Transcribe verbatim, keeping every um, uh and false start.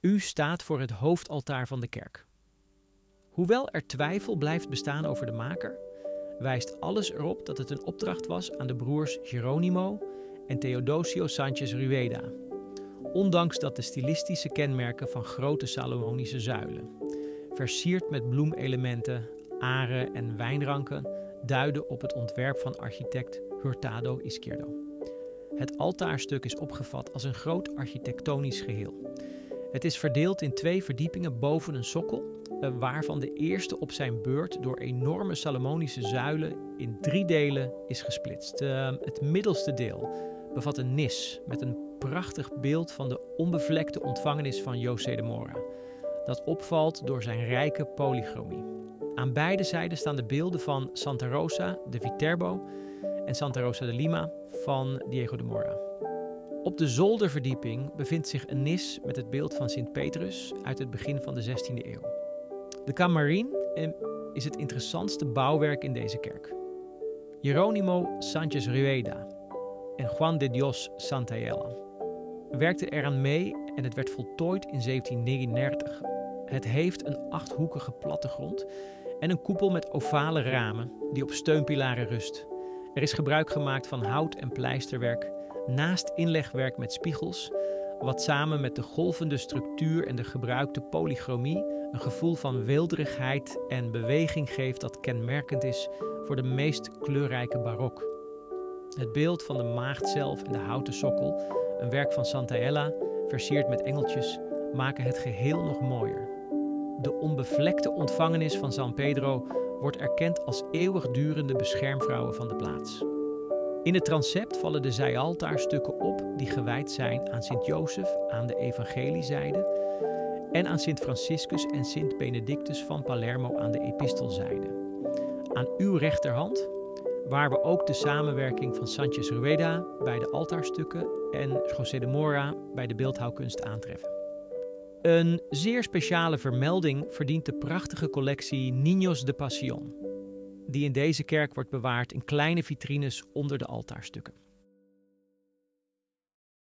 U staat voor het hoofdaltaar van de kerk. Hoewel er twijfel blijft bestaan over de maker, wijst alles erop dat het een opdracht was aan de broers Geronimo en Theodosio Sánchez Rueda, ondanks dat de stilistische kenmerken van grote Salomonische zuilen, versierd met bloemelementen, aren en wijnranken, duiden op het ontwerp van architect Hurtado Izquierdo. Het altaarstuk is opgevat als een groot architectonisch geheel. Het is verdeeld in twee verdiepingen boven een sokkel, waarvan de eerste op zijn beurt door enorme Salomonische zuilen in drie delen is gesplitst. Uh, het middelste deel bevat een nis met een prachtig beeld van de onbevlekte ontvangenis van José de Mora, dat opvalt door zijn rijke polychromie. Aan beide zijden staan de beelden van Santa Rosa de Viterbo en Santa Rosa de Lima van Diego de Mora. Op de zolderverdieping bevindt zich een nis met het beeld van Sint Petrus uit het begin van de zestiende eeuw. De Camarín is het interessantste bouwwerk in deze kerk. Jerónimo Sánchez Rueda en Juan de Dios Santaella werkten eraan mee en het werd voltooid in zeventien negenendertig. Het heeft een achthoekige plattegrond en een koepel met ovale ramen die op steunpilaren rust. Er is gebruik gemaakt van hout- en pleisterwerk, naast inlegwerk met spiegels, wat samen met de golvende structuur en de gebruikte polychromie een gevoel van weelderigheid en beweging geeft dat kenmerkend is voor de meest kleurrijke barok. Het beeld van de maagd zelf en de houten sokkel, een werk van Santaella, versierd met engeltjes, maken het geheel nog mooier. De onbevlekte ontvangenis van San Pedro wordt erkend als eeuwigdurende beschermvrouwen van de plaats. In het transept vallen de zijaltaarstukken op die gewijd zijn aan Sint Jozef aan de evangeliezijde en aan Sint Franciscus en Sint Benedictus van Palermo aan de epistelzijde. Aan uw rechterhand, waar we ook de samenwerking van Sánchez Rueda bij de altaarstukken en José de Mora bij de beeldhouwkunst aantreffen. Een zeer speciale vermelding verdient de prachtige collectie Niños de Pasión, die in deze kerk wordt bewaard in kleine vitrines onder de altaarstukken.